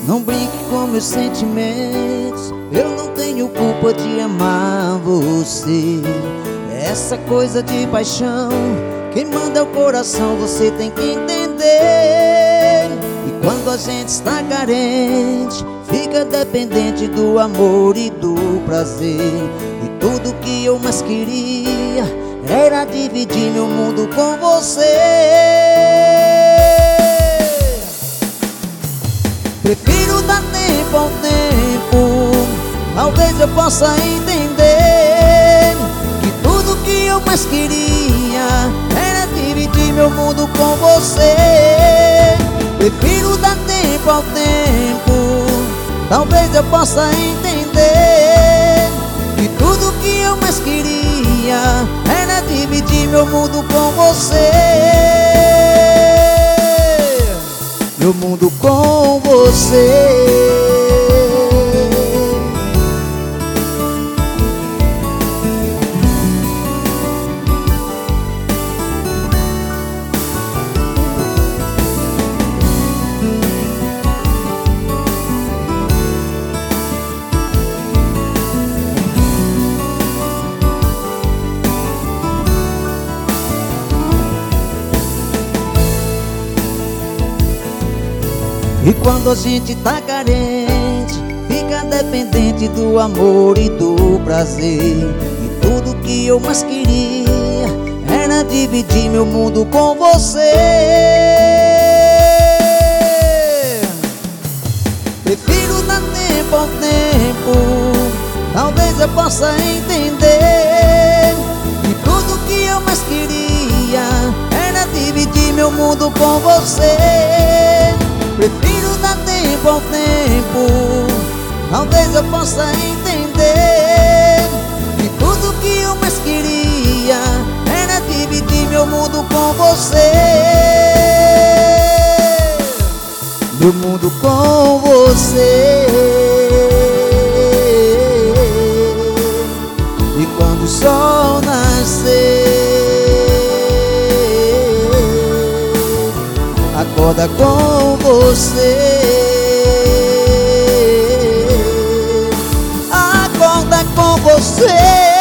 Não brinque com meus sentimentos, eu não tenho culpa de amar você. Essa coisa de paixão, quem manda é o coração, você tem que entender. E quando a gente está carente, fica dependente do amor e do prazer. E tudo que eu mais queria era dividir meu mundo com você. Prefiro dar tempo ao tempo, talvez eu possa entender que tudo que eu mais queria era dividir meu mundo com você. Prefiro dar tempo ao tempo, talvez eu possa entender que tudo que eu mais queria era dividir meu mundo com você. Meu mundo com você. E quando a gente tá carente, fica dependente do amor e do prazer. E tudo que eu mais queria era dividir meu mundo com você. Prefiro dar tempo ao tempo, talvez eu possa entender que tudo que eu mais queria era dividir meu mundo com você. Prefiro dar tempo ao tempo, talvez eu possa entender que tudo que eu mais queria era dividir meu mundo com você. Meu mundo com você. E quando o sol nascer, acorda com você. Acorda com você.